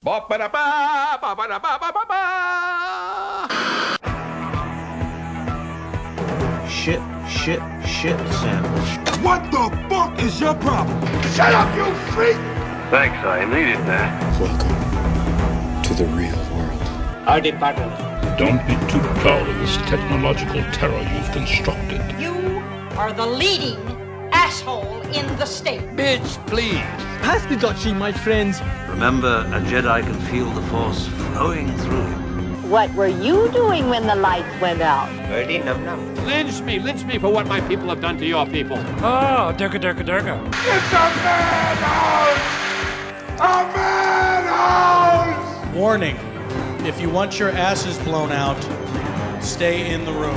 Shit sandwich. What the fuck is your problem? Shut up, you freak! Thanks, I needed that. Welcome to the real world. Our department. Don't be too proud of this technological terror you've constructed. You are the leading asshole in the state. Bitch, please. Pass the Dutchie, my friends. Remember, a Jedi can feel the Force flowing through him. What were you doing when the lights went out? Birdie num num. Lynch me for what my people have done to your people. Oh, durka. It's a madhouse! A madhouse! Warning, if you want your asses blown out, stay in the room.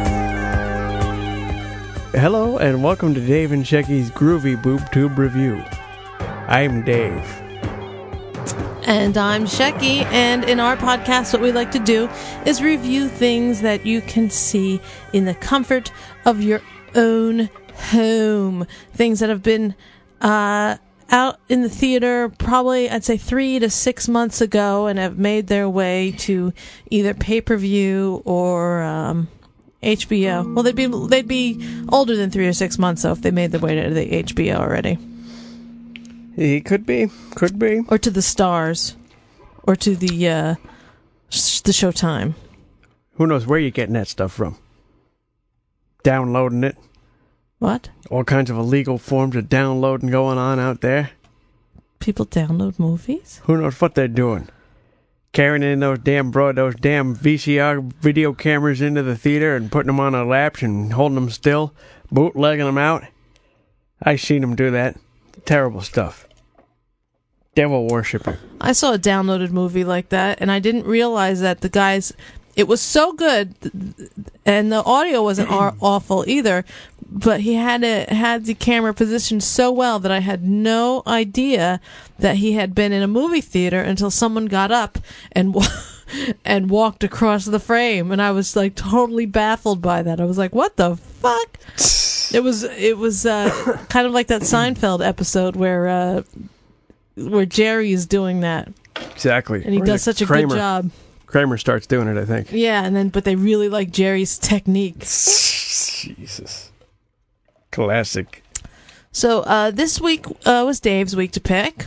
Hello and welcome to Dave and Shecky's Groovy Boob Tube Review. I'm Dave. And I'm Shecky, and in our podcast what we like to do is review things that you can see in the comfort of your own home. Things that have been out in the theater probably, I'd say, 3 to 6 months ago and have made their way to either pay-per-view or HBO. Well, they'd be older than 3 or 6 months, though, if they made their way to the HBO already. He could be. Or to the Stars. Or to the Showtime. Who knows where you're getting that stuff from? Downloading it. What? All kinds of illegal forms of downloading going on out there. People download movies? Who knows what they're doing? Carrying in those damn VCR video cameras into the theater and putting them on their laps and holding them still, bootlegging them out. I seen them do that. Terrible stuff. Devil worshiper. I saw a downloaded movie like that, and I didn't realize that the guys... It was so good, and the audio wasn't awful either, but he had the camera positioned so well that I had no idea that he had been in a movie theater until someone got up and walked across the frame, and I was like totally baffled by that. I was like, what the fuck? It was kind of like that Seinfeld episode where Jerry is doing that. Exactly. And he does such a good job. Kramer starts doing it, I think. Yeah, but they really like Jerry's technique. Jesus. Classic. So this week was Dave's week to pick.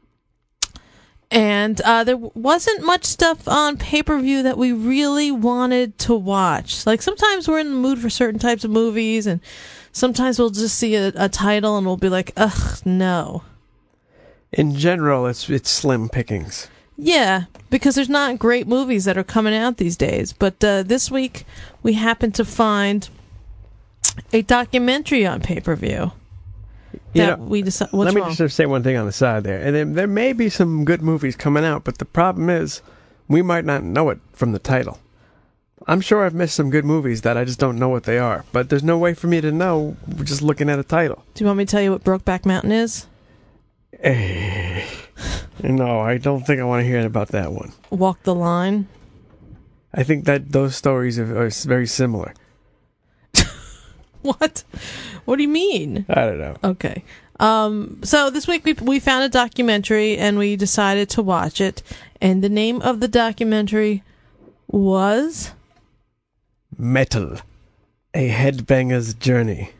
And there wasn't much stuff on pay-per-view that we really wanted to watch. Like, sometimes we're in the mood for certain types of movies, and sometimes we'll just see a title and we'll be like, ugh, no. In general, it's slim pickings. Yeah, because there's not great movies that are coming out these days. But this week, we happened to find a documentary on pay-per-view. Let me just say one thing on the side there. And there may be some good movies coming out, but the problem is we might not know it from the title. I'm sure I've missed some good movies that I just don't know what they are, but there's no way for me to know just looking at a title. Do you want me to tell you what Brokeback Mountain is? No, I don't think I want to hear about that one. Walk the Line? I think that those stories are very similar. What? What do you mean? I don't know. Okay. So this week we found a documentary and we decided to watch it. And the name of the documentary was... Metal. A Headbanger's Journey.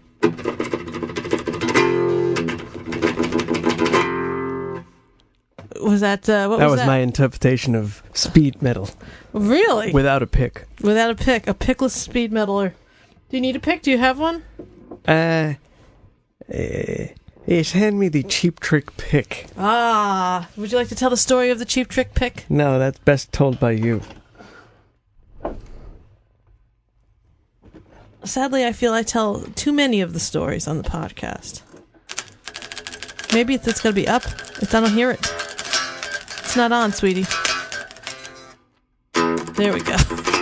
Was that... what was that? That was my interpretation of speed metal. Really? Without a pick. Without a pick. A pickless speed metaler. Do you need a pick? Do you have one? Yes, hand me the Cheap Trick pick. Ah, would you like to tell the story of the Cheap Trick pick? No, that's best told by you. Sadly, I feel I tell too many of the stories on the podcast. Maybe it's going to be up. If I don't hear it. It's not on, sweetie. There we go.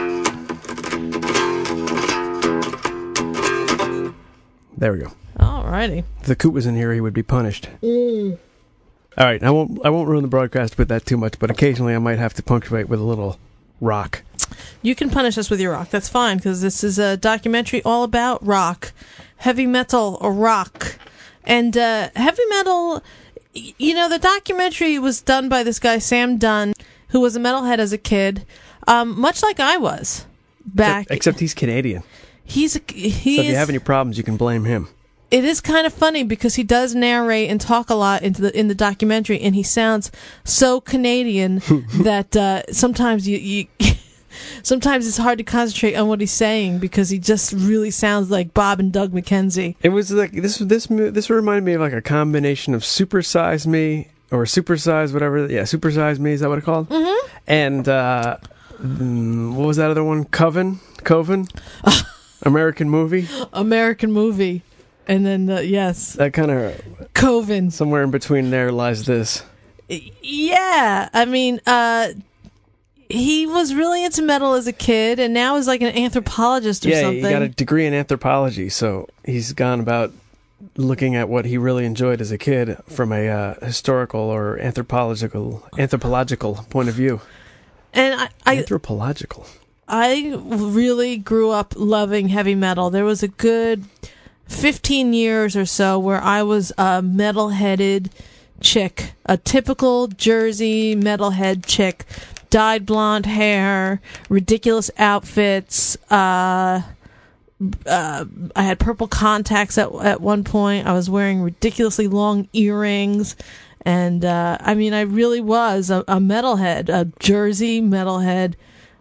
There we go. Alrighty. If the coot was in here, he would be punished. All right, I won't ruin the broadcast with that too much, but occasionally I might have to punctuate with a little rock. You can punish us with your rock. That's fine, because this is a documentary all about rock. Heavy metal or rock. And heavy metal You know, the documentary was done by this guy, Sam Dunn, who was a metalhead as a kid, much like I was back. Except he's Canadian. So if you have any problems, you can blame him. It is kind of funny because he does narrate and talk a lot in the documentary, and he sounds so Canadian that sometimes you sometimes it's hard to concentrate on what he's saying because he just really sounds like Bob and Doug McKenzie. It was like this reminded me of like a combination of Super Size Me or Super Size whatever. Yeah, Super Size Me, is that what it's called? Mm-hmm. And what was that other one? Coven. American Movie. And then, yes. That kind of... Coven. Somewhere in between there lies this. Yeah. I mean, he was really into metal as a kid, and now is like an anthropologist or something. Yeah, he got a degree in anthropology, so he's gone about looking at what he really enjoyed as a kid from a historical or anthropological point of view. And Anthropological. I really grew up loving heavy metal. There was a good 15 years or so where I was a metal-headed chick, a typical Jersey metalhead chick, dyed blonde hair, ridiculous outfits. I had purple contacts at one point. I was wearing ridiculously long earrings. And, I mean, I really was a metalhead, a Jersey metalhead,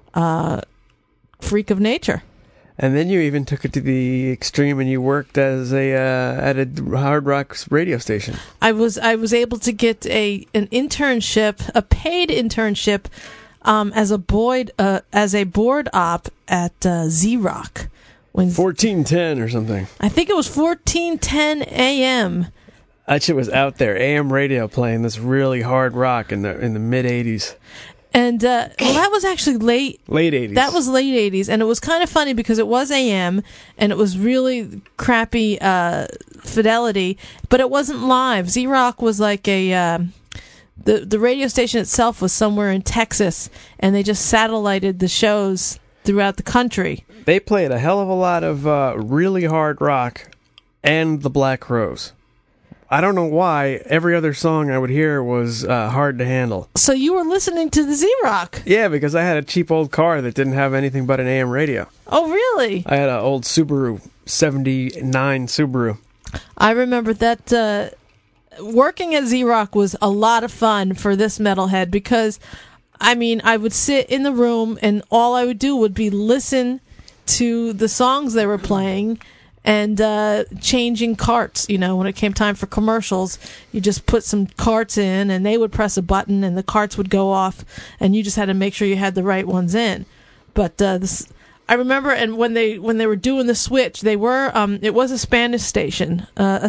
freak of nature. And then you even took it to the extreme, and you worked as at a hard rock radio station. I was able to get an internship, a paid internship, as a board op at Z-Rock. 1410 or something. I think it was 1410 AM. That shit was out there. AM radio playing this really hard rock in the mid 80s. And that was actually late 80s. That was late 80s, and it was kind of funny because it was AM, and it was really crappy fidelity, but it wasn't live. Z-Rock was like the radio station itself was somewhere in Texas, and they just satellited the shows throughout the country. They played a hell of a lot of really hard rock and the Black Crowes. I don't know why every other song I would hear was hard to handle. So you were listening to the Z-Rock? Yeah, because I had a cheap old car that didn't have anything but an AM radio. Oh, really? I had an old Subaru, 79 Subaru. I remember that working at Z-Rock was a lot of fun for this metalhead because, I mean, I would sit in the room and all I would do would be listen to the songs they were playing and changing carts. You know, when it came time for commercials, you just put some carts in and they would press a button and the carts would go off and you just had to make sure you had the right ones in. But I remember, and when they were doing the switch, they were it was a Spanish station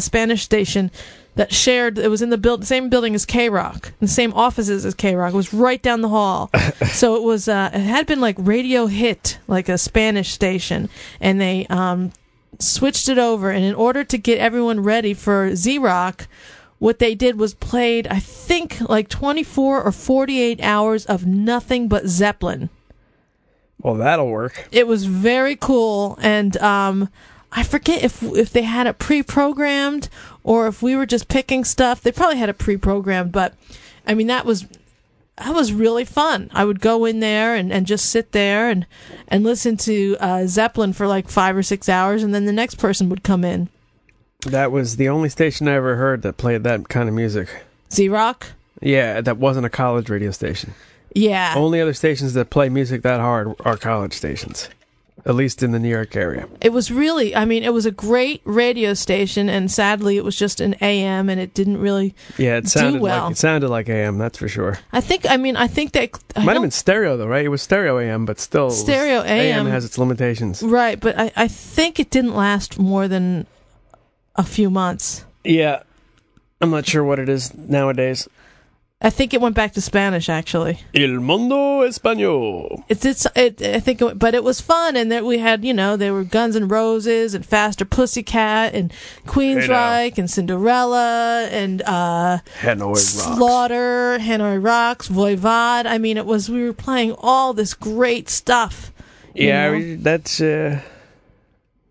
that shared. It was in the same building as K-Rock, the same offices as K-Rock. It was right down the hall. So it was it had been like Radio Hit, like a Spanish station, and they switched it over. And in order to get everyone ready for Z-Rock, what they did was played, I think, like 24 or 48 hours of nothing but Zeppelin. Well, that'll work. It was very cool, and I forget if they had it pre-programmed or if we were just picking stuff. They probably had it pre-programmed, but I mean that was really fun. I would go in there and just sit there and listen to Zeppelin for like 5 or 6 hours, and then the next person would come in. That was the only station I ever heard that played that kind of music. Z-Rock? Yeah, that wasn't a college radio station. Yeah. Only other stations that play music that hard are college stations, at least in the New York area. It was really, I mean, it was a great radio station, and sadly it was just an AM, and it didn't really do well. It sounded like AM, that's for sure. I think that might have been stereo though, right? It was stereo AM, but still stereo AM has its limitations. Right, but I think it didn't last more than a few months. Yeah. I'm not sure what it is nowadays. I think it went back to Spanish, actually. El Mundo Español. I think, but it was fun, and that we had, there were Guns N' Roses and Faster Pussycat and Queensryche and Cinderella and Hanoi Slaughter, Hanoi Rocks, Voivod. I mean, we were playing all this great stuff. Yeah, that's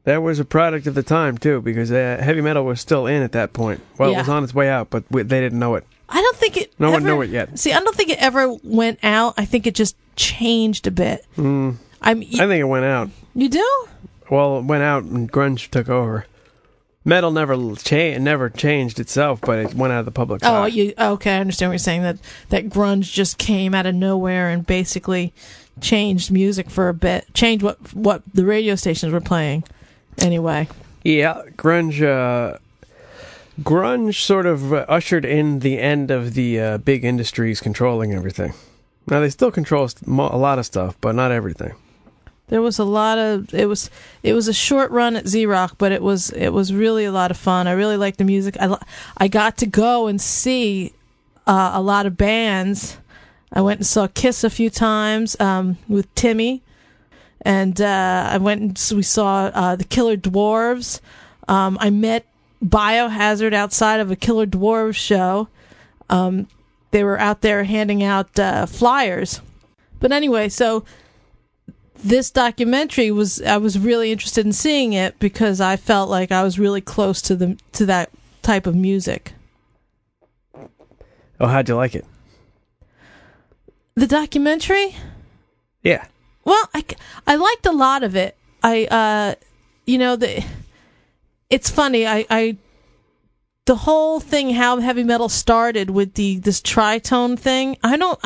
That was a product of the time, too, because heavy metal was still in at that point. Well, It was on its way out, but they didn't know it. I don't think it No one knew it yet. See, I don't think it ever went out. I think it just changed a bit. I think it went out. You do? Well, it went out and grunge took over. Metal never changed itself, but it went out of the public's eye. Okay, I understand what you're saying, that grunge just came out of nowhere and basically changed music for a bit, changed what the radio stations were playing. Anyway. Yeah, grunge sort of ushered in the end of the big industries controlling everything. Now, they still control a lot of stuff, but not everything. There was a lot of it was a short run at Z-Rock, but it was really a lot of fun. I really liked the music. I got to go and see a lot of bands. I went and saw Kiss a few times with Timmy, and we saw the Killer Dwarves. I met Biohazard outside of a Killer Dwarves show. They were out there handing out flyers. But anyway, so this documentary I was really interested in seeing it because I felt like I was really close to that type of music. Oh, how'd you like it? The documentary? Yeah. Well, I liked a lot of it. It's funny. The whole thing, how heavy metal started with this tritone thing. I don't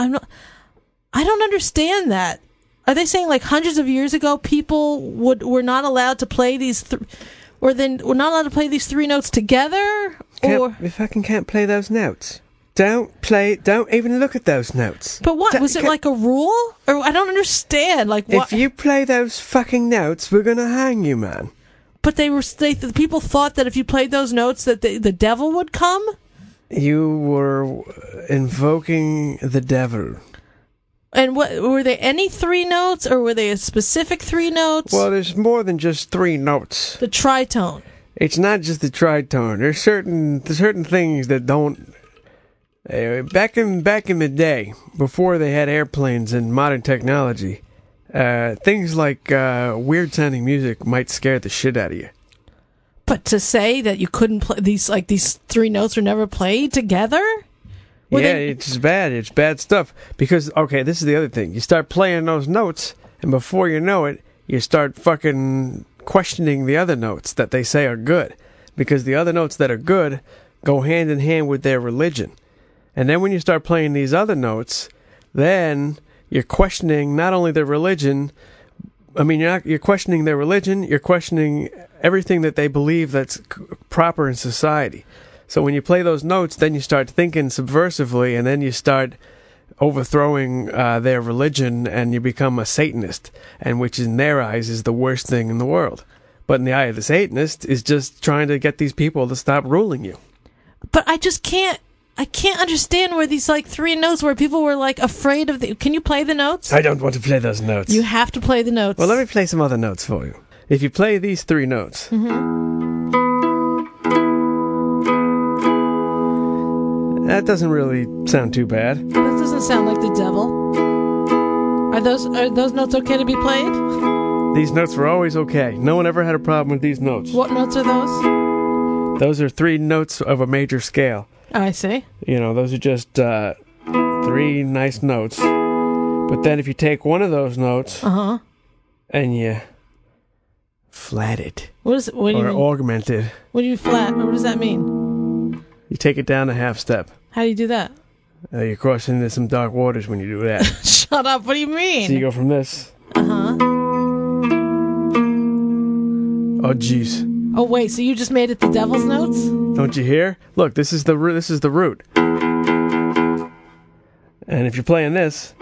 understand that. Are they saying like hundreds of years ago people were not allowed to play these, were not allowed to play these three notes together? You fucking can't play those notes. Don't even look at those notes. But what? Was it like a rule? Or I don't understand. Like, what? If you play those fucking notes, we're gonna hang you, man. But the people thought that if you played those notes that the devil would come? You were invoking the devil. And what were there any three notes, or were they a specific three notes? Well, there's more than just three notes. The tritone. It's not just the tritone. There's certain things that don't. Back in the day, before they had airplanes and modern technology, things like weird sounding music might scare the shit out of you. But to say that you couldn't play these three notes were never played together? It's bad. It's bad stuff. Because, okay, this is the other thing. You start playing those notes, and before you know it, you start fucking questioning the other notes that they say are good. Because the other notes that are good go hand in hand with their religion. And then when you start playing these other notes, then you're questioning not only their religion, you're questioning their religion, you're questioning everything that they believe that's proper in society. So when you play those notes, then you start thinking subversively, and then you start overthrowing their religion, and you become a Satanist, and which in their eyes is the worst thing in the world. But in the eye of the Satanist is just trying to get these people to stop ruling you. But I can't understand where these three notes where people were afraid of can you play the notes? I don't want to play those notes. You have to play the notes. Well, let me play some other notes for you. If you play these three notes. That doesn't really sound too bad. That doesn't sound like the devil. Are those notes okay to be played? These notes were always okay. No one ever had a problem with these notes. What notes are those? Those are three notes of a major scale. Oh, I see. Those are just three nice notes. But then if you take one of those notes and you flat it. What do you mean? Augment it. What do you flat? What does that mean? You take it down a half step. How do you do that? You're crossing into some dark waters when you do that. Shut up. What do you mean? So you go from this. Uh-huh. Oh, jeez. Oh, wait. So you just made it the devil's notes? Don't you hear? Look, this is the root. And if you're playing this,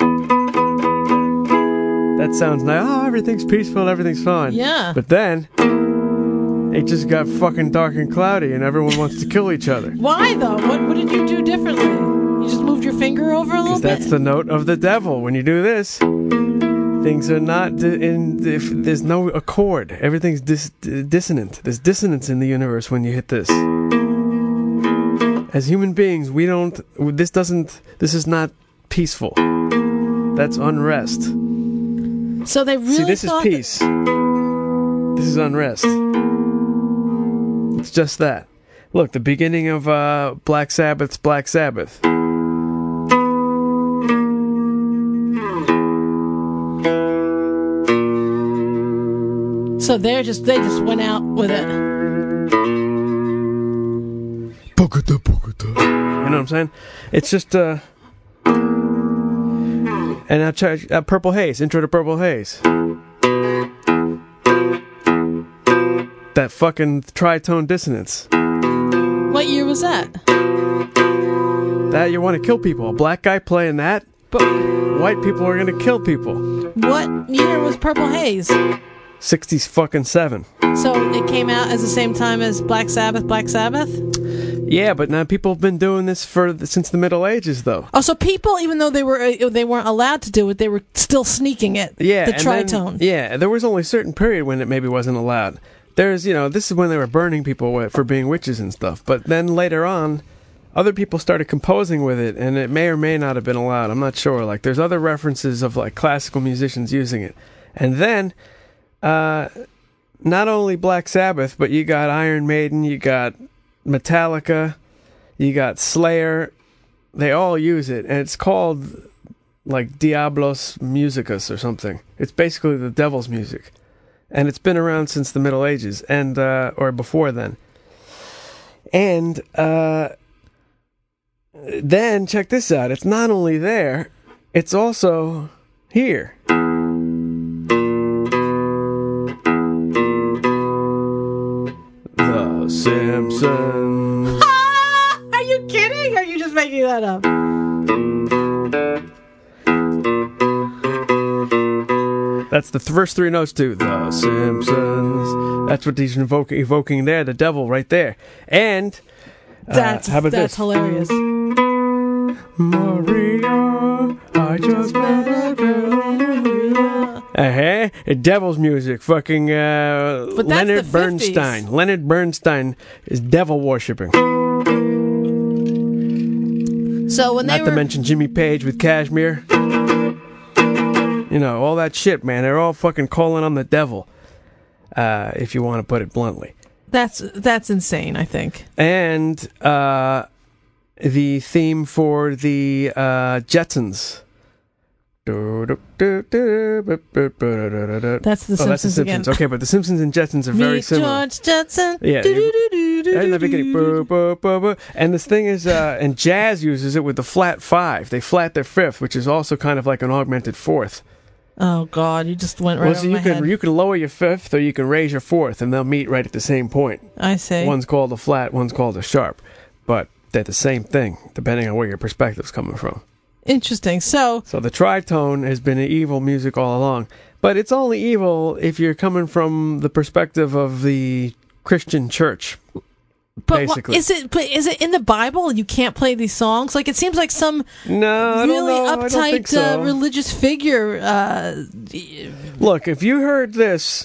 that sounds nice. Oh, everything's peaceful, everything's fine. Yeah. But then it just got fucking dark and cloudy, and everyone wants to kill each other. Why though? What did you do differently? You just moved your finger over a little bit? That's the note of the devil. When you do this, things are not there's no accord. Everything's dissonant. There's dissonance in the universe when you hit this. As human beings, this is not peaceful. That's unrest. So they really See, this is peace. This is unrest. It's just that. Look, the beginning of Black Sabbath's Black Sabbath. So they just went out with it. You know what I'm saying? It's just and now check Purple Haze, intro to Purple Haze. That fucking tritone dissonance. What year was that? That you want to kill people. A black guy playing that, but white people are gonna kill people. What year was Purple Haze? 60s fucking 7. So it came out as the same time as Black Sabbath, Black Sabbath? Yeah, but now people have been doing this since the Middle Ages, though. Oh, so people, even though they weren't allowed to do it, they were still sneaking it. Yeah, the tritone. There was only a certain period when it maybe wasn't allowed. There's, this is when they were burning people for being witches and stuff. But then later on, other people started composing with it, and it may or may not have been allowed. I'm not sure. Like, there's other references of like classical musicians using it, and then. Not only Black Sabbath, but you got Iron Maiden, you got Metallica, you got Slayer. They all use it, and it's called like Diablos Musicus or something. It's basically the devil's music, and it's been around since the Middle Ages and or before then. And then check this out. It's not only there, it's also here. Simpsons. Are you kidding? Or are you just making that up? That's the first 3 notes to The Simpsons. That's what he's evoking there, the devil right there. And that's this? Hilarious. Maria, I just met a girl. Devil's music. Fucking Leonard Bernstein. 50s. Leonard Bernstein is devil worshipping. So when Not to mention Jimmy Page with Kashmir. All that shit, man. They're all fucking calling on the devil. If you want to put it bluntly. That's insane, I think. And the theme for the Jetsons. That's the Simpsons again. Okay, but the Simpsons and Jetsons are very similar. George Jetson. Yeah. In the beginning. And this thing is, and jazz uses it with the flat 5. They flat their 5th, which is also kind of like an augmented 4th. Oh God, you just went right over my head. You can lower your 5th or you can raise your 4th, and they'll meet right at the same point. I see. One's called a flat, one's called a sharp, but they're the same thing, depending on where your perspective's coming from. Interesting. So the tritone has been an evil music all along, but it's only evil if you're coming from the perspective of the Christian church. But basically. Is it in the Bible? You can't play these songs. Like it seems like some really uptight religious figure. Look, if you heard this,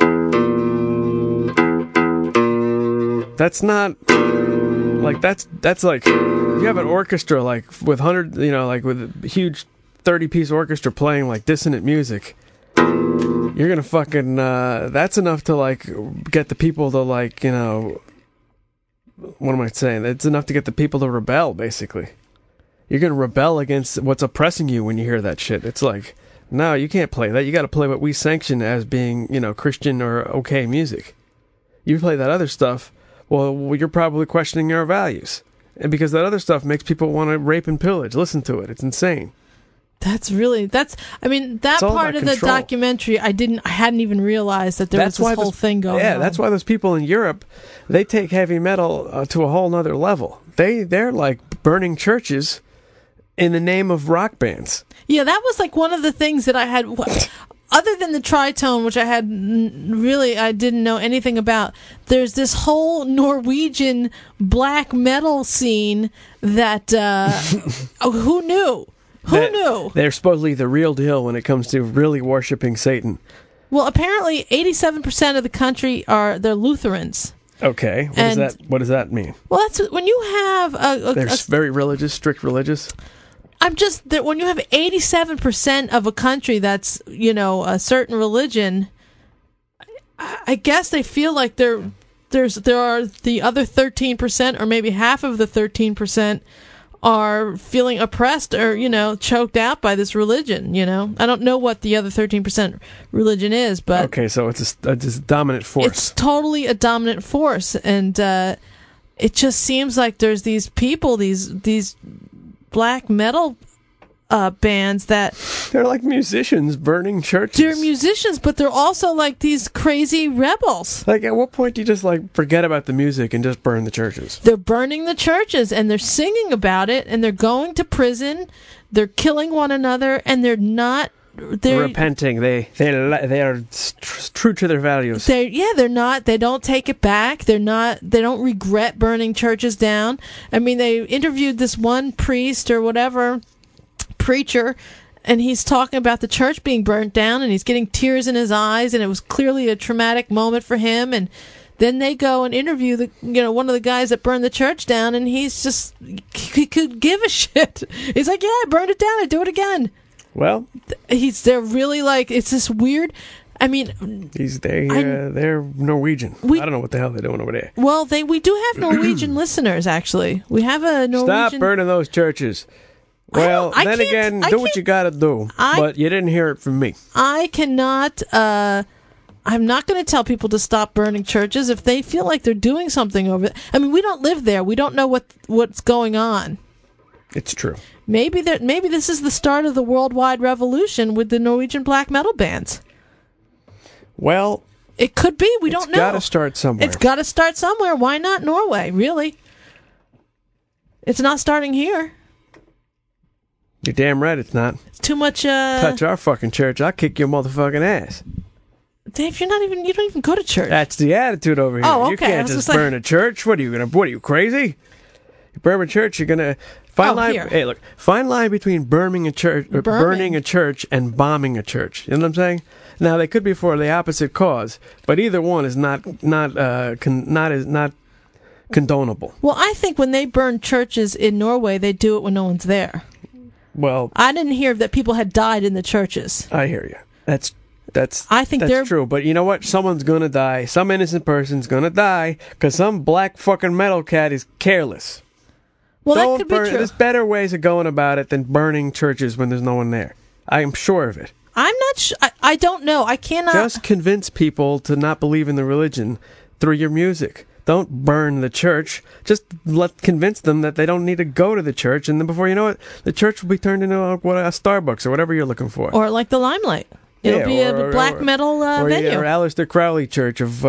that's not like that's like if you have an orchestra like with 100, like with a huge 30-piece orchestra playing like dissonant music. You're gonna fucking that's enough to like get the people to like what am I saying? It's enough to get the people to rebel, basically. You're going to rebel against what's oppressing you when you hear that shit. It's like, no, you can't play that. You got to play what we sanction as being, Christian or okay music. You play that other stuff, well, you're probably questioning our values. And because that other stuff makes people want to rape and pillage. Listen to it. It's insane. That part of the documentary, I hadn't even realized that there was this whole thing going on. Yeah, that's why those people in Europe, they take heavy metal to a whole nother level. They're like burning churches in the name of rock bands. Yeah, that was like one of the things that I had, other than the tritone, which I didn't know anything about. There's this whole Norwegian black metal scene that, who knew? Who knew? They're supposedly the real deal when it comes to really worshiping Satan. Well, apparently 87% of the country they're Lutherans. Okay. What does that mean? Well, that's when you have they're very religious, strict religious. When you have 87% of a country that's, a certain religion, I guess they feel like there are the other 13%, or maybe half of the 13%, are feeling oppressed or, choked out by this religion, I don't know what the other 13% religion is, but... Okay, so it's a dominant force. It's totally a dominant force, and it just seems like there's these people, these black metal bands that... They're like musicians burning churches. They're musicians, but they're also like these crazy rebels. Like, at what point do you just, forget about the music and just burn the churches? They're burning the churches, and they're singing about it, and they're going to prison, they're killing one another, and they're not... They're repenting. They are true to their values. They're not. They don't take it back. They don't regret burning churches down. I mean, they interviewed this one priest or whatever, preacher, and he's talking about the church being burnt down, and he's getting tears in his eyes, and it was clearly a traumatic moment for him. And then they go and interview one of the guys that burned the church down, and he could give a shit. He's like, yeah, I burned it down. I'd do it again. Well, they're really it's this weird. I mean, they're Norwegian. I don't know what the hell they're doing over there. Well, we do have Norwegian listeners. Actually, we have a Norwegian. Stop burning those churches. Well, then again, do what you got to do. But you didn't hear it from me. I cannot. I'm not going to tell people to stop burning churches if they feel like they're doing something over it. I mean, we don't live there. We don't know what's going on. It's true. Maybe this is the start of the worldwide revolution with the Norwegian black metal bands. Well, it could be. We don't know. It's got to start somewhere. It's got to start somewhere. Why not Norway? Really? It's not starting here. You're damn right it's not. It's too much. Touch our fucking church, I'll kick your motherfucking ass. Dave, you don't even go to church. That's the attitude over here. Oh, okay. You can't just burn a church. What are you crazy? You burn a church, you're gonna fine line. Here. Hey, look, fine line between burning a church and bombing a church. You know what I'm saying? Now they could be for the opposite cause, but either one is not condonable. Well, I think when they burn churches in Norway, they do it when no one's there. Well, I didn't hear that people had died in the churches. I hear you. That's true. But you know what? Someone's gonna die. Some innocent person's gonna die because some black fucking metal cat is careless. Well, that could be true. There's better ways of going about it than burning churches when there's no one there. I am sure of it. I'm not sure. I don't know. I cannot. Just convince people to not believe in the religion through your music. Don't burn the church. Just convince them that they don't need to go to the church, and then before you know it, the church will be turned into a Starbucks or whatever you're looking for. Or like the Limelight. It'll be a black metal venue. Or Aleister Crowley Church of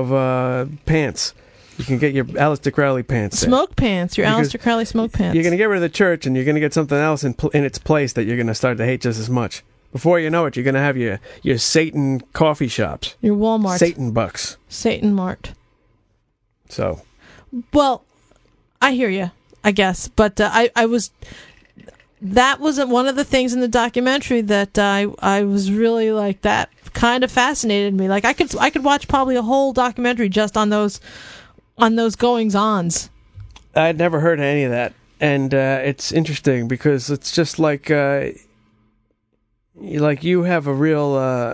pants. You can get your Aleister Crowley pants. Smoke pants. Your Aleister Crowley smoke pants. You're going to get rid of the church, and you're going to get something else in its place that you're going to start to hate just as much. Before you know it, you're going to have your Satan coffee shops. Your Walmart. Satan Bucks. Satan Mart. So. Well, I hear you, I guess. But I was... That was one of the things in the documentary that I was really like, that kind of fascinated me. Like I could watch probably a whole documentary just on those goings-ons. I'd never heard of any of that, and it's interesting because it's just like you have a real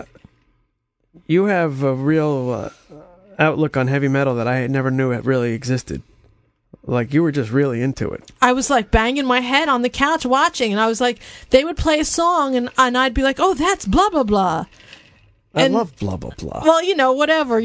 outlook on heavy metal that I never knew it really existed. Like, you were just really into it. I was, like, banging my head on the couch watching, and I was like, they would play a song, and I'd be like, oh, that's blah, blah, blah. I love blah, blah, blah. Well, whatever,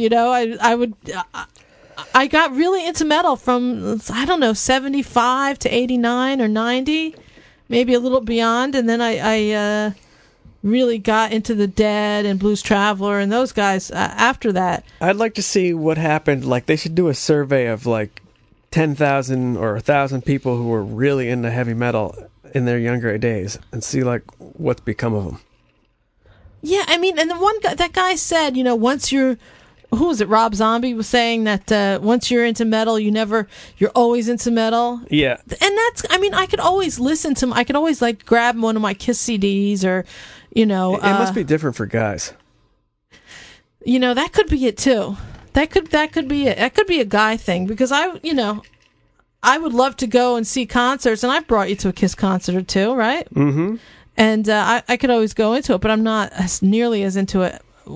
I got really into metal from, I don't know, 75 to 89 or 90, maybe a little beyond, and then I really got into the Dead and Blues Traveler and those guys after that. I'd like to see what happened. Like, they should do a survey of, like, 10,000 or 1,000 people who were really into heavy metal in their younger days and see, like, what's become of them. Yeah, I mean, and the one guy, that guy said, once you're, who was it, Rob Zombie was saying that once you're into metal, you're always into metal. Yeah. And that's, I mean, I could always like grab one of my Kiss CDs or, It must be different for guys. That could be it too. That could be it. That could be a guy thing because I would love to go and see concerts, and I've brought you to a Kiss concert or two, right? Mm-hmm. And I could always go into it, but I'm not nearly as into it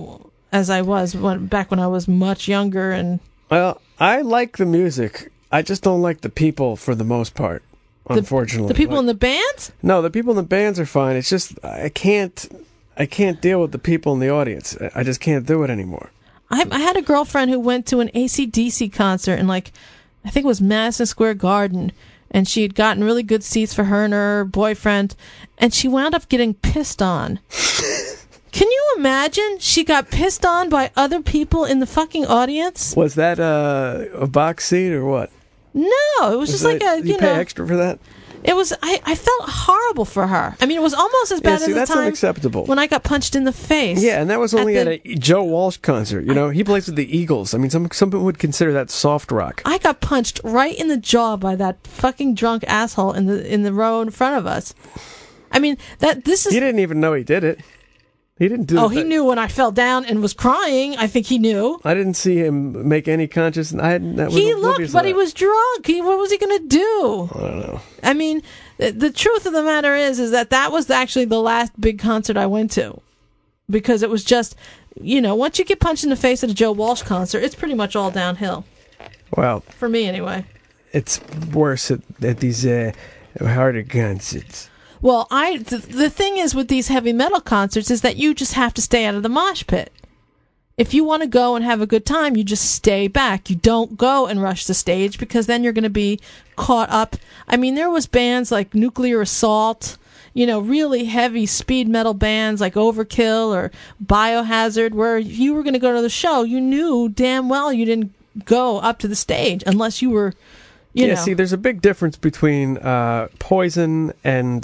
as I was back when I was much younger. And well, I like the music. I just don't like the people for the most part. Unfortunately, the people in the bands. No, the people in the bands are fine. It's just I can't deal with the people in the audience. I just can't do it anymore. I had a girlfriend who went to an AC/DC concert in, like, I think it was Madison Square Garden, and she had gotten really good seats for her and her boyfriend, and she wound up getting pissed on. Can you imagine? She got pissed on by other people in the fucking audience. Was that a box seat or what? No, it was just like a, you pay extra for that? It was, I felt horrible for her. I mean, it was almost as bad as the that's time unacceptable. when I got punched in the face. Yeah, and that was only at a Joe Walsh concert. You know, he plays with the Eagles. I mean, some people would consider that soft rock. I got punched right in the jaw by that fucking drunk asshole in the row in front of us. I mean, this is... He didn't even know he did it. He didn't do it. Oh, he knew when I fell down and was crying. I think he knew. I didn't see him make any conscious... He looked, but he was drunk. What was he going to do? I don't know. I mean, the truth of the matter is that was actually the last big concert I went to. Because it was just, once you get punched in the face at a Joe Walsh concert, it's pretty much all downhill. Well... For me, anyway. It's worse at these harder concerts. Well, the thing is with these heavy metal concerts is that you just have to stay out of the mosh pit. If you want to go and have a good time, you just stay back. You don't go and rush the stage because then you're going to be caught up. I mean, there was bands like Nuclear Assault, really heavy speed metal bands like Overkill or Biohazard, where if you were going to go to the show, you knew damn well you didn't go up to the stage unless you were... See, there's a big difference between Poison and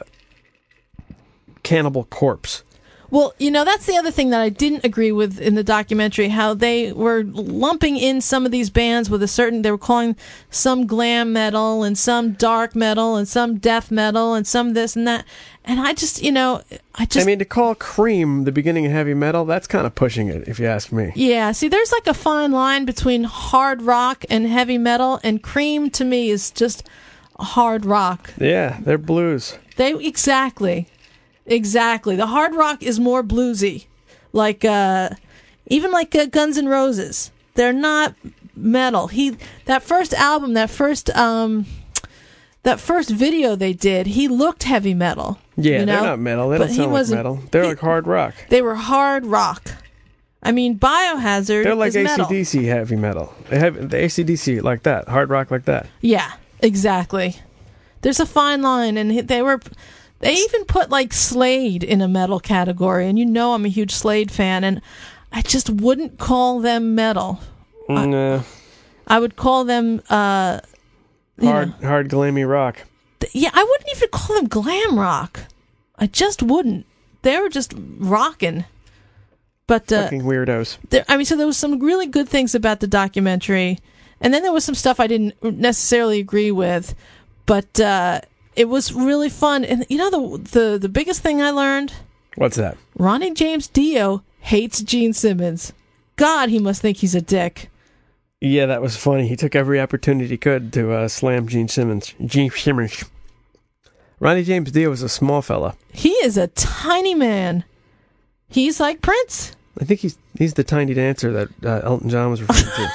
Cannibal Corpse. Well, that's the other thing that I didn't agree with in the documentary, how they were lumping in some of these bands with they were calling some glam metal and some dark metal and some death metal and some this and that. And I mean, to call Cream the beginning of heavy metal, that's kind of pushing it, if you ask me. Yeah, see, there's like a fine line between hard rock and heavy metal, and Cream, to me, is just hard rock. Yeah, they're blues. Exactly. The hard rock is more bluesy. Like, even like Guns N' Roses. They're not metal. That first album, that first video they did, he looked heavy metal. Yeah, they're not metal. They don't sound like metal. They're like hard rock. They were hard rock. I mean, Biohazard. They're like AC/DC heavy metal. They have the AC/DC like that, hard rock like that. Yeah, exactly. There's a fine line, and they even put like Slade in a metal category, and I'm a huge Slade fan, and I just wouldn't call them metal. No. I would call them hard glammy rock. Yeah, I wouldn't even call them glam rock. I just wouldn't. They were just rocking. But fucking weirdos. So there was some really good things about the documentary, and then there was some stuff I didn't necessarily agree with, but it was really fun. And the biggest thing I learned? What's that? Ronnie James Dio hates Gene Simmons. God, he must think he's a dick. Yeah, that was funny. He took every opportunity he could to slam Gene Simmons. Ronnie James Dio was a small fella. He is a tiny man. He's like Prince. I think he's the tiny dancer that Elton John was referring to.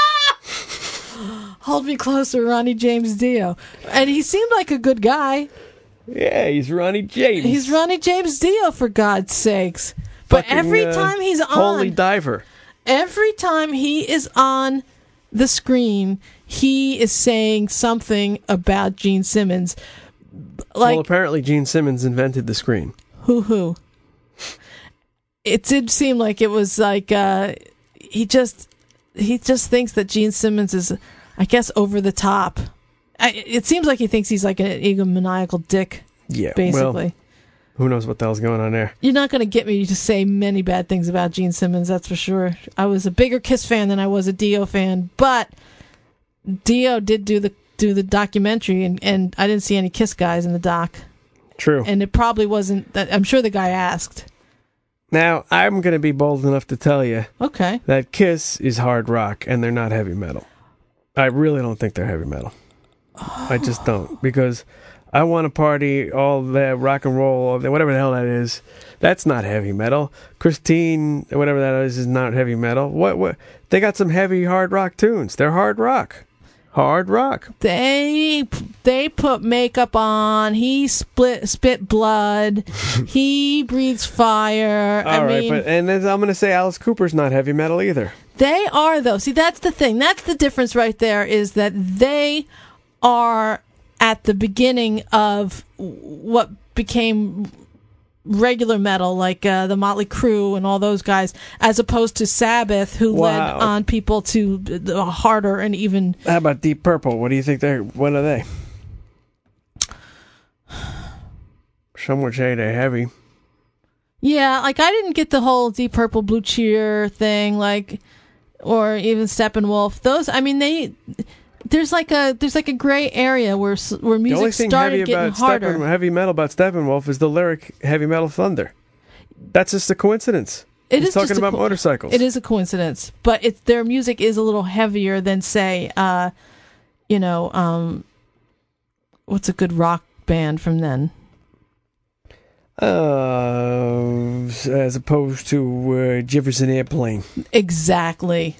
Hold me closer, Ronnie James Dio. And he seemed like a good guy. Yeah, he's Ronnie James. He's Ronnie James Dio, for God's sakes. But every time he's on... Holy diver. Every time he is on the screen, he is saying something about Gene Simmons. Well, apparently Gene Simmons invented the screen. Who? It did seem like it was like he just thinks that Gene Simmons is, I guess, over the top. It seems like he thinks he's like an egomaniacal dick. Yeah, basically. Well, who knows what the hell's going on there? You're not going to get me to say many bad things about Gene Simmons, that's for sure. I was a bigger Kiss fan than I was a Dio fan, but Dio did do the documentary, and I didn't see any Kiss guys in the doc. True. And it probably wasn't that. I'm sure the guy asked. Now, I'm going to be bold enough to tell you that Kiss is hard rock, and they're not heavy metal. I really don't think they're heavy metal. I just don't, because I Want to Party, all that rock and roll, whatever the hell that is. That's not heavy metal. Christine, whatever that is not heavy metal. What? They got some heavy hard rock tunes. They're hard rock. Hard rock. They put makeup on. He spit blood. He breathes fire. All right, and then I'm going to say Alice Cooper's not heavy metal either. They are, though. See, that's the thing. That's the difference right there, is that they are at the beginning of what became regular metal, like the Motley Crue and all those guys, as opposed to Sabbath, who led on people to the harder and even... How about Deep Purple? What do you think what are they? Some would say they're heavy. Yeah, like I didn't get the whole Deep Purple, Blue Cheer thing, like, or even Steppenwolf. Those, I mean, there's like a gray area where music started getting harder. Heavy metal about Steppenwolf is the lyric "Heavy Metal Thunder." That's just a coincidence. He's talking about motorcycles. It is a coincidence, but their music is a little heavier than, say, what's a good rock band from then? As opposed to Jefferson Airplane. Exactly.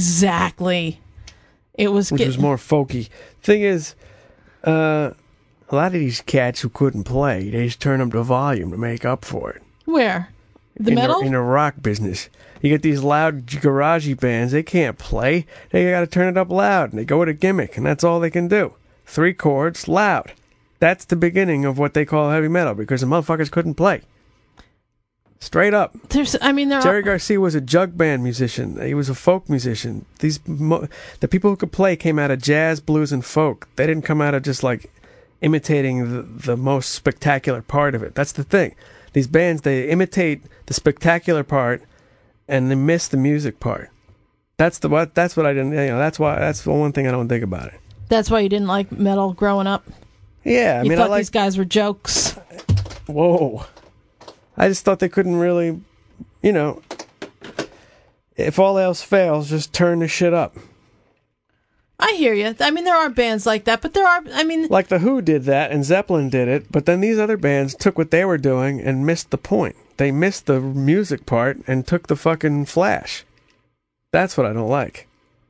It was which was more folky. Thing is, a lot of these cats who couldn't play, they just turn up the volume to make up for it. Where? Metal? In the rock business. You get these loud garagey bands, they can't play. They got to turn it up loud, and they go with a gimmick, and that's all they can do. 3 chords, loud. That's the beginning of what they call heavy metal, because the motherfuckers couldn't play. Straight up. Jerry Garcia was a jug band musician. He was a folk musician. The people who could play came out of jazz, blues, and folk. They didn't come out of just like imitating the most spectacular part of it. That's the thing. These bands, they imitate the spectacular part, and they miss the music part. That's what I didn't. That's the one thing I don't think about it. That's why you didn't like metal growing up. Yeah, I thought these guys were jokes. Whoa. I just thought they couldn't really, if all else fails, just turn the shit up. I hear you. I mean, there are bands like that, but like The Who did that, and Zeppelin did it, but then these other bands took what they were doing and missed the point. They missed the music part and took the fucking flash. That's what I don't like.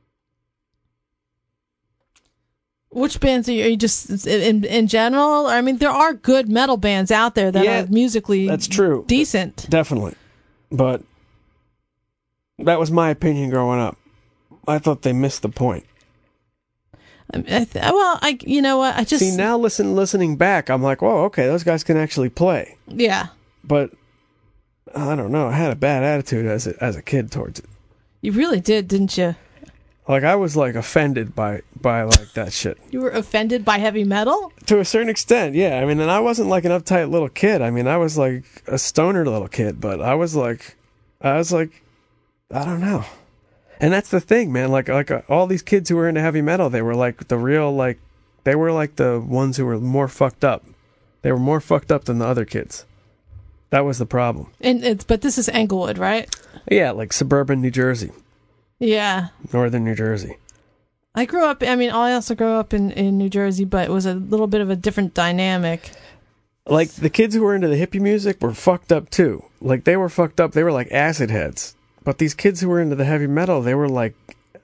Which bands are you just in general? I mean, there are good metal bands out there that are musically that's true. Decent. Definitely. But that was my opinion growing up. I thought they missed the point. You know what? I just see now. Listening back, I'm like, whoa, okay, those guys can actually play. Yeah. But I don't know. I had a bad attitude as a kid towards it. You really did, didn't you? Like, I was, like, offended by like, that shit. You were offended by heavy metal? To a certain extent, yeah. I mean, and I wasn't, like, an uptight little kid. I mean, I was, like, a stoner little kid. But I was like, I don't know. And that's the thing, man. Like all these kids who were into heavy metal, they were, like, the real, like, they were, like, the ones who were more fucked up. They were more fucked up than the other kids. That was the problem. But this is Englewood, right? Yeah, like suburban New Jersey. Yeah. Northern New Jersey. I also grew up in New Jersey, but it was a little bit of a different dynamic. Like, the kids who were into the hippie music were fucked up, too. Like, they were fucked up. They were like acid heads. But these kids who were into the heavy metal, they were like,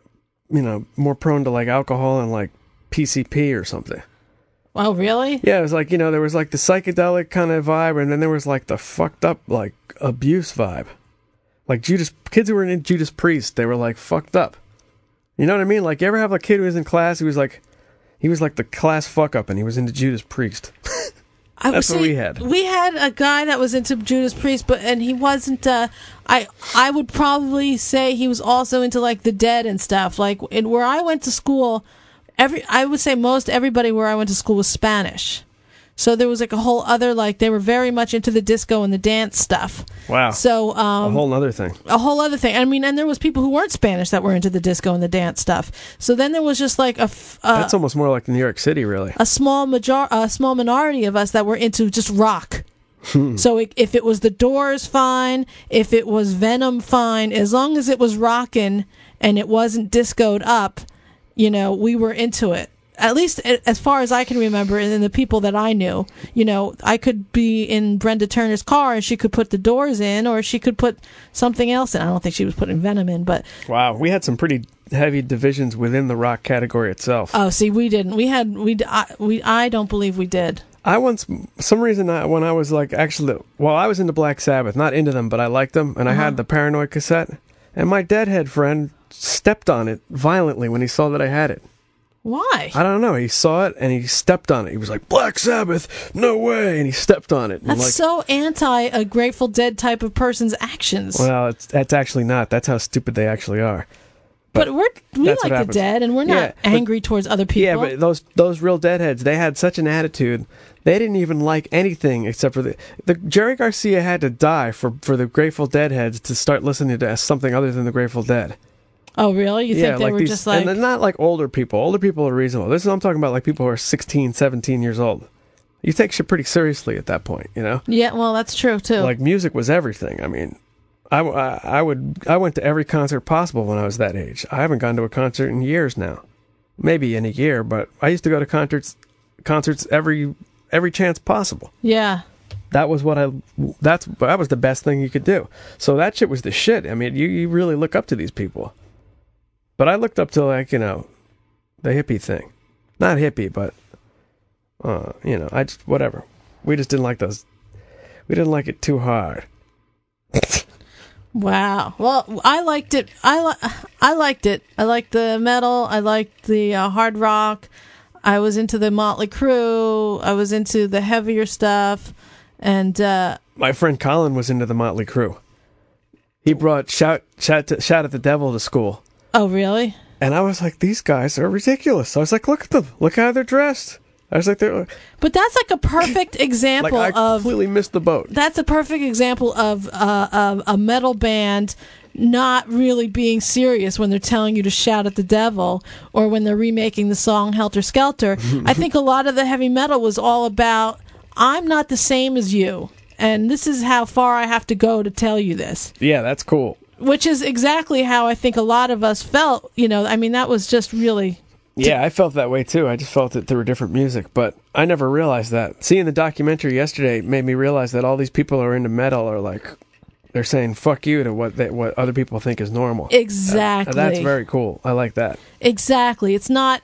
more prone to, like, alcohol and, like, PCP or something. Oh, really? Yeah, it was like, there was, like, the psychedelic kind of vibe, and then there was, like, the fucked up, like, abuse vibe. Like kids who were in Judas Priest, they were like fucked up. You know what I mean? Like, you ever have a kid who was in class who was like the class fuck up, and he was into Judas Priest. That's what we had. We had a guy that was into Judas Priest, and he wasn't. I would probably say he was also into like the Dead and stuff. Like where I went to school, I would say most everybody where I went to school was Spanish. So there was like a whole other, like, they were very much into the disco and the dance stuff. Wow. So, a whole other thing. A whole other thing. I mean, and there was people who weren't Spanish that were into the disco and the dance stuff. So then there was just like that's almost more like New York City, really. A small minority of us that were into just rock. So if it was the Doors, fine. If it was Venom, fine. As long as it was rockin' and it wasn't discoed up, we were into it. at least as far as I can remember, and the people that I knew, I could be in Brenda Turner's car and she could put the Doors in, or she could put something else in. I don't think she was putting Venom in, but wow, we had some pretty heavy divisions within the rock category itself. Oh, see, we didn't. I don't believe we did. I once, some reason, when I was like, actually, well, I was into Black Sabbath, not into them, but I liked them, and I had the Paranoid cassette, and my Deadhead friend stepped on it violently when he saw that I had it. Why? I don't know. He saw it, and he stepped on it. He was like, Black Sabbath, no way, and he stepped on it. That's so anti a Grateful Dead type of person's actions. Well, that's actually not. That's how stupid they actually are. But we like the Dead, and we're not angry towards other people. Yeah, but those real Deadheads, they had such an attitude. They didn't even like anything except for the Jerry Garcia had to die for the Grateful Dead heads to start listening to something other than the Grateful Dead. Oh, really? You think they were just like... And they're not like older people. Older people are reasonable. I'm talking about like people who are 16, 17 years old. You take shit pretty seriously at that point, Yeah, well, that's true, too. Like, music was everything. I mean... I went to every concert possible when I was that age. I haven't gone to a concert in years now, maybe in a year, but I used to go to concerts every chance possible. Yeah, that was that was the best thing you could do. So that shit was the shit. I mean, you really look up to these people, but I looked up to the hippie thing, not hippie, but I just whatever. We just didn't like those. We didn't like it too hard. Wow. Well, I liked it. I liked it. I liked the metal. I liked the hard rock. I was into the Motley Crue. I was into the heavier stuff. And my friend Colin was into the Motley Crue. He brought Shout at the Devil to school. Oh, really? And I was like, these guys are ridiculous. I was like, look at them. Look how they're dressed. I was like, but that's like a perfect example I completely missed the boat. That's a perfect example of a metal band not really being serious when they're telling you to shout at the devil, or when they're remaking the song Helter Skelter. I think a lot of the heavy metal was all about, I'm not the same as you, and this is how far I have to go to tell you this. Yeah, that's cool. Which is exactly how I think a lot of us felt. I mean, that was just really... Yeah, I felt that way too. I just felt that there were different music, but I never realized that. Seeing the documentary yesterday made me realize that all these people who are into metal are like, they're saying "fuck you" to what other people think is normal. Exactly. That's very cool. I like that. Exactly. It's not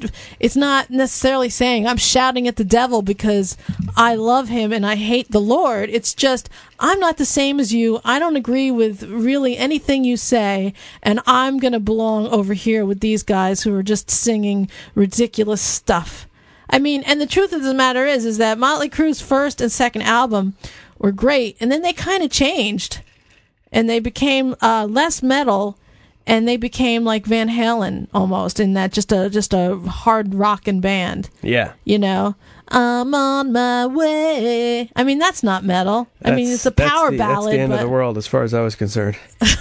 necessarily saying I'm shouting at the devil because I love him and I hate the Lord. It's just, I'm not the same as you. I don't agree with really anything you say, and I'm going to belong over here with these guys who are just singing ridiculous stuff. I mean, and the truth of the matter is that Motley Crue's first and second album were great, and then they kind of changed, and they became less metal, and they became like Van Halen almost, in that just a hard rockin' band. Yeah. I'm on my way. I mean, that's not metal. I mean, it's a power ballad. That's the end of the world as far as I was concerned.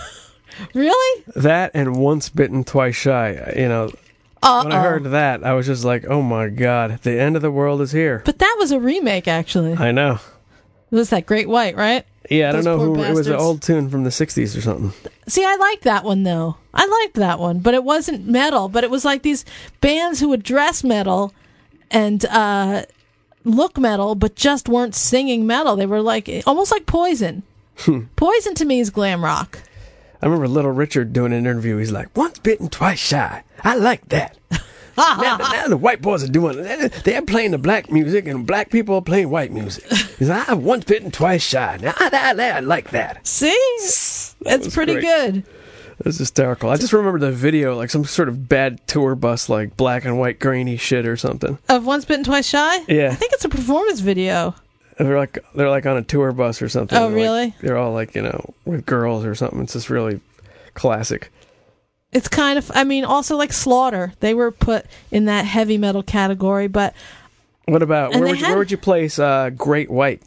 Really? That and Once Bitten, Twice Shy. When I heard that, I was just like, oh my God, the end of the world is here. But that was a remake, actually. I know. It was that Great White, right? Yeah, I don't know who. It was an old tune from the 60s or something. See, I liked that one, though. I liked that one. But it wasn't metal. But it was like these bands who would dress metal and look metal, but just weren't singing metal. They were like almost like Poison. Poison to me is glam rock. I remember Little Richard doing an interview. He's like, once bitten, twice shy. I like that. now the white boys are doing it. They're playing the black music, and black people are playing white music. He's like, I'm once bitten, twice shy. Now I like that. See? It's pretty good. It's hysterical. I just remember the video, like some sort of bad tour bus, like black and white grainy shit or something. Of Once Bitten, Twice Shy? Yeah. I think it's a performance video. They're like on a tour bus or something. Oh, really? They're all like, with girls or something. It's just really classic. It's kind of, also like Slaughter. They were put in that heavy metal category, but... What about, where would you place Great White?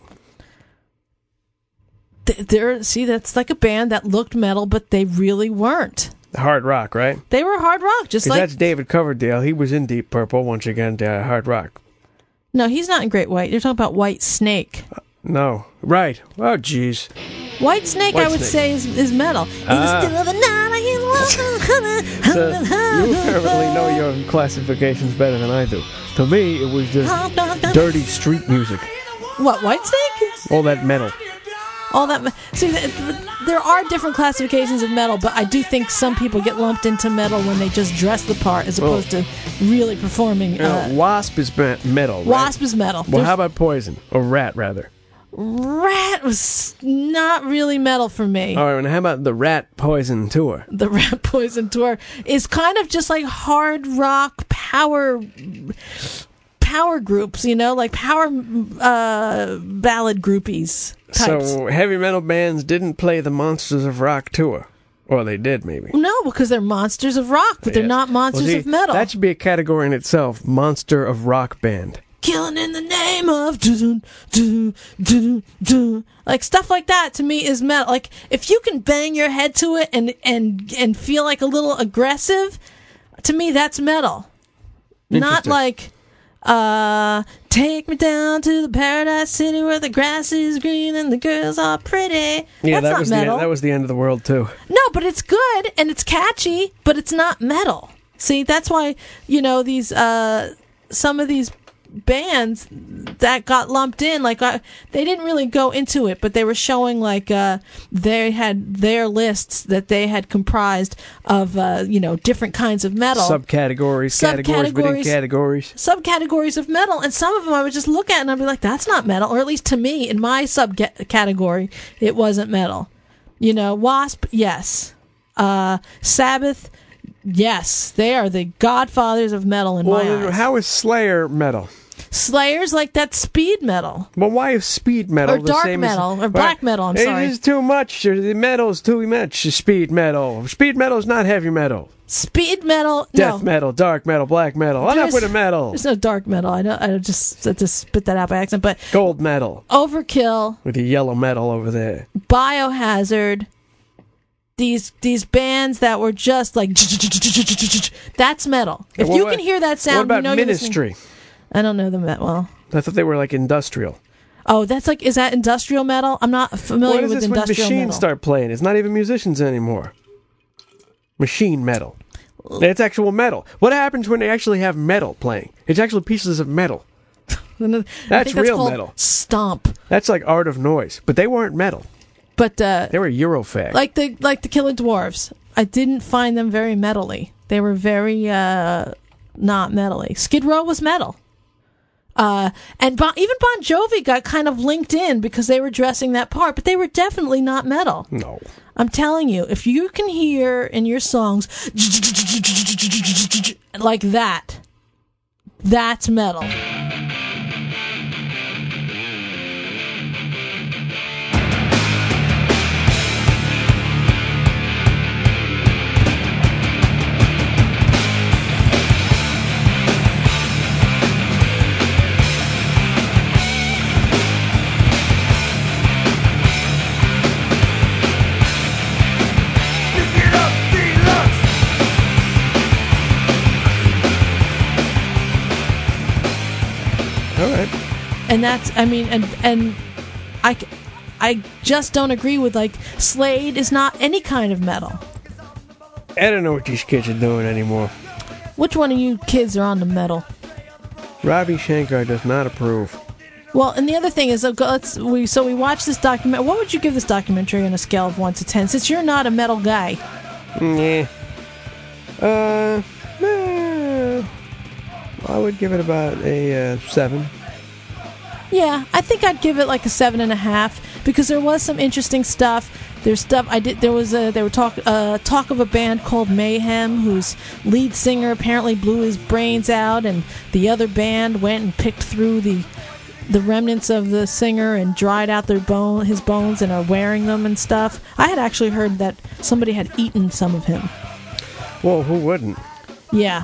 See, that's like a band that looked metal, but they really weren't. Hard rock, right? They were hard rock, just like... that's David Coverdale. He was in Deep Purple, once again, hard rock. No, he's not in Great White. You're talking about White Snake. No. Right. Oh, jeez. Whitesnake, I would say, is metal. In the still of the night, I hear So you apparently know your classifications better than I do. To me, it was just dirty street music. What, Whitesnake? All that metal. All that. See, there are different classifications of metal, but I do think some people get lumped into metal when they just dress the part as opposed to really performing. Wasp is metal. Right? Wasp is metal. Well, how about Poison? Or Rat, rather? Rat was not really metal for me. All right, and how about the Rat Poison Tour? The Rat Poison Tour is kind of just like hard rock power groups, like power ballad groupies types. So heavy metal bands didn't play the Monsters of Rock tour. Or they did, maybe. No, because they're monsters of rock, but they're not monsters of metal. That should be a category in itself, Monster of Rock Band. Killing in the name of like stuff like that to me is metal. Like if you can bang your head to it and feel like a little aggressive, to me that's metal. Not like take me down to the paradise city where the grass is green and the girls are pretty. Yeah, that's not metal. That was the end of the world too. No, but it's good and it's catchy, but it's not metal. See, that's why these some of these bands that got lumped in, like they didn't really go into it, but they were showing like they had their lists that they had comprised of different kinds of metal, categories within categories, subcategories of metal, and some of them I would just look at and I'd be like, that's not metal, or at least to me in my subcategory it wasn't metal. Wasp, yes. Sabbath, yes, they are the godfathers of metal in my eyes. How is Slayer metal? Slayer's like that speed metal. Well, why is speed metal or the dark same metal or black metal? I'm sorry. It is too much. The metal is too much. Speed metal. Speed metal is not heavy metal. Speed metal, death metal, dark metal, black metal. Enough with the metal. There's no dark metal. I just had to spit that out by accident. But gold metal, Overkill, with the yellow metal over there. Biohazard. These bands that were just like that's metal. If you can hear that sound, what about Ministry? I don't know them that well. I thought they were like industrial. Oh, is that industrial metal? I'm not familiar with industrial metal. What is this when machines start playing? It's not even musicians anymore. Machine metal. It's actual metal. What happens when they actually have metal playing? It's actually pieces of metal. That's real metal. Stomp. That's like Art of Noise, but they weren't metal. But they were Eurofag. Like the Killer Dwarfs. I didn't find them very metally. They were very not metally. Skid Row was metal. And even Bon Jovi got kind of linked in because they were dressing that part, but they were definitely not metal. No. I'm telling you, if you can hear in your songs like that, that's metal. And that's, and I just don't agree with, like, Slade is not any kind of metal. I don't know what these kids are doing anymore. Which one of you kids are on the metal? Ravi Shankar does not approve. Well, and the other thing is, we watched this document. What would you give this documentary on a scale of 1 to 10, since you're not a metal guy? Yeah. I would give it about a 7. Yeah, I think I'd give it like a 7.5 because there was some interesting stuff. There's stuff I did. There were talk of a band called Mayhem, whose lead singer apparently blew his brains out, and the other band went and picked through the remnants of the singer and dried out his bones and are wearing them and stuff. I had actually heard that somebody had eaten some of him. Well, who wouldn't? Yeah.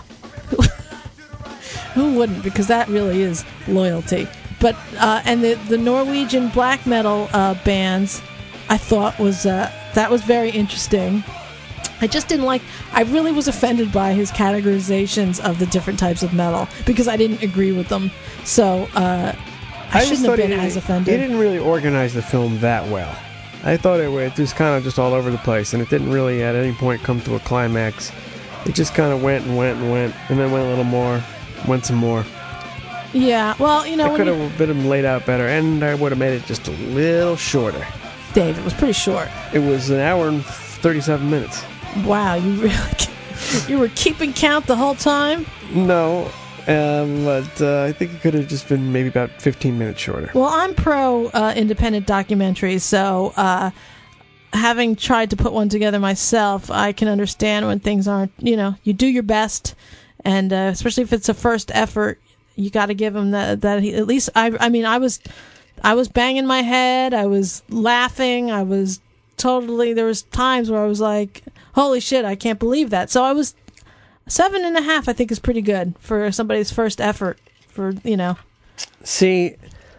Who wouldn't? Because that really is loyalty. But and the Norwegian black metal bands, I thought that was very interesting. I just didn't like. I really was offended by his categorizations of the different types of metal because I didn't agree with them. So I shouldn't have been as offended. He didn't really organize the film that well. I thought it was just kind of just all over the place, and it didn't really at any point come to a climax. It just kind of went and went and went, and then went a little more, went some more. Yeah, well, you know, I could have been laid out better, and I would have made it just a little shorter. Dave, it was pretty short. It was an hour and 37 minutes. Wow, you were keeping count the whole time? No, but I think it could have just been maybe about 15 minutes shorter. Well, I'm pro independent documentaries, so having tried to put one together myself, I can understand when things aren't, you do your best, and especially if it's a first effort, you got to give him that at least, I was banging my head, I was laughing, there was times where I was like, holy shit, I can't believe that. So I was 7.5, I think is pretty good for somebody's first effort for, See,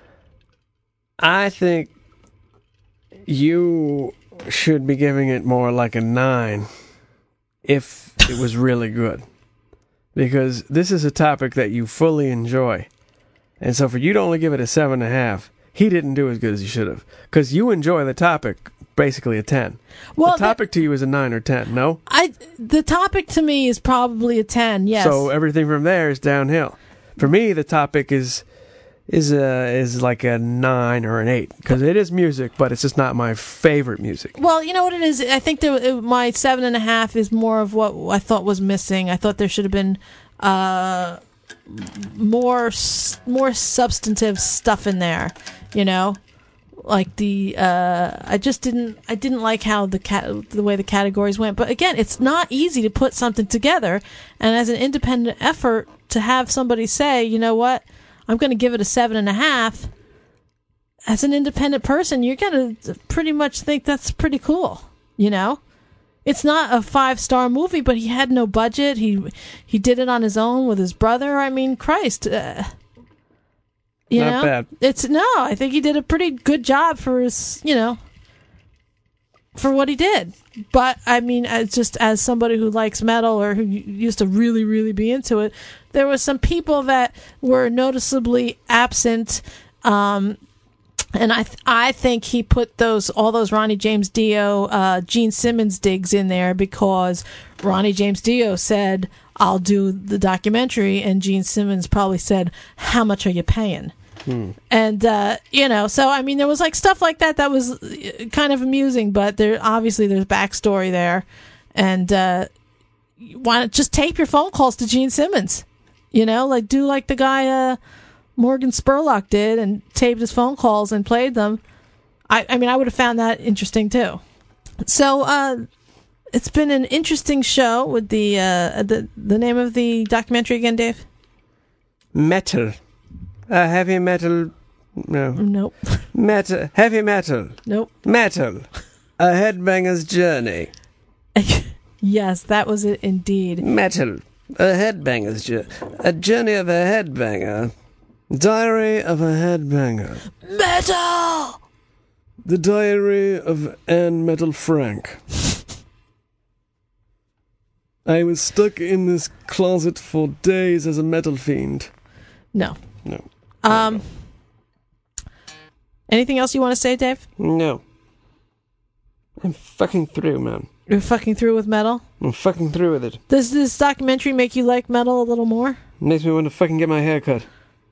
I think you should be giving it more like a 9 if it was really good. Because this is a topic that you fully enjoy. And so for you to only give it a 7.5, he didn't do as good as he should have. Because you enjoy the topic, basically a 10. Well, the topic to you is a 9 or 10, no? The topic to me is probably a 10, yes. So everything from there is downhill. For me, the topic is like a 9 or an 8. Because it is music, but it's just not my favorite music. Well, you know what it is? I think my 7.5 is more of what I thought was missing. I thought there should have been more substantive stuff in there, like the I didn't like how the way the categories went. But again, it's not easy to put something together, and as an independent effort to have somebody say, you know what, I'm going to give it a 7.5. As an independent person, you're going to pretty much think that's pretty cool, It's not a 5-star movie, but he had no budget. He did it on his own with his brother. I mean, Christ, Not bad. I think he did a pretty good job for his, for what he did. But I mean, as somebody who likes metal or who used to really, really be into it, there was some people that were noticeably absent. And I think he put all those Ronnie James Dio, Gene Simmons digs in there because Ronnie James Dio said, I'll do the documentary, and Gene Simmons probably said, how much are you paying? And, so, I mean, there was like stuff like that was kind of amusing, but there's backstory there. And why not just tape your phone calls to Gene Simmons? Do like the guy Morgan Spurlock did and taped his phone calls and played them. I mean, I would have found that interesting too. So it's been an interesting show with the name of the documentary again, Dave? Metal. Heavy metal. No. Nope. Metal. Heavy metal. Nope. Metal. A headbanger's journey. Yes, that was it indeed. Metal. A headbanger's journey. A journey of a headbanger. Diary of a headbanger. Metal! The Diary of Anne Metal Frank. I was stuck in this closet for days as a metal fiend. No. Anything else you want to say, Dave? No. I'm fucking through, man. You're fucking through with metal? I'm fucking through with it. Does this documentary make you like metal a little more? Makes me want to fucking get my hair cut.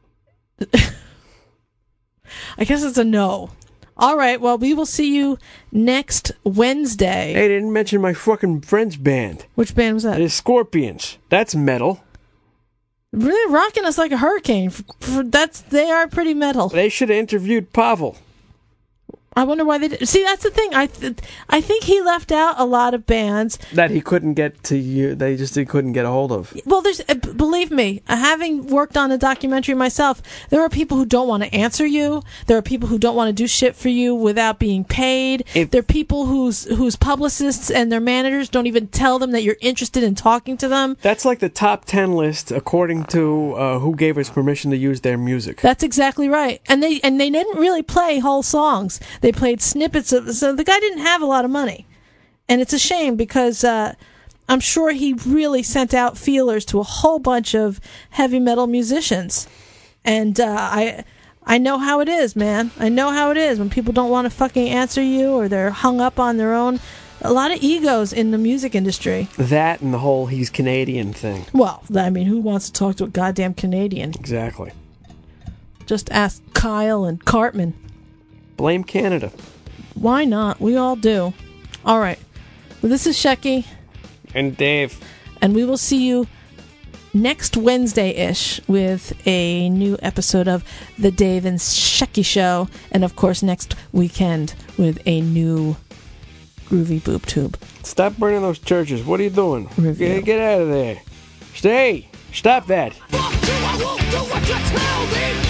I guess it's a no. All right, well, we will see you next Wednesday. Hey, didn't mention my fucking friend's band. Which band was that? The Scorpions. That's metal. Really rocking us like a hurricane. They are pretty metal. They should have interviewed Pavel. I wonder why they did. See, that's the thing. I think he left out a lot of bands that he couldn't get to you. They couldn't get a hold of. Well, believe me, having worked on a documentary myself, there are people who don't want to answer you. There are people who don't want to do shit for you without being paid. There are people whose publicists and their managers don't even tell them that you're interested in talking to them. That's like the top 10 list according to who gave us permission to use their music. That's exactly right. And they didn't really play whole songs. They played snippets of, so the guy didn't have a lot of money. And it's a shame because I'm sure he really sent out feelers to a whole bunch of heavy metal musicians. And I I know how it is, man. I know how it is when people don't want to fucking answer you or they're hung up on their own. A lot of egos in the music industry. That and the whole he's Canadian thing. Well, I mean, who wants to talk to a goddamn Canadian? Exactly. Just ask Kyle and Cartman. Blame Canada. Why not? We all do. All right. Well, this is Shecky. And Dave. And we will see you next Wednesday-ish with a new episode of The Dave and Shecky Show. And, of course, next weekend with a new Groovy Boob Tube. Stop burning those churches. What are you doing? Review. Get out of there. Stay. Stop that. Fuck you, I won't do what you tell me.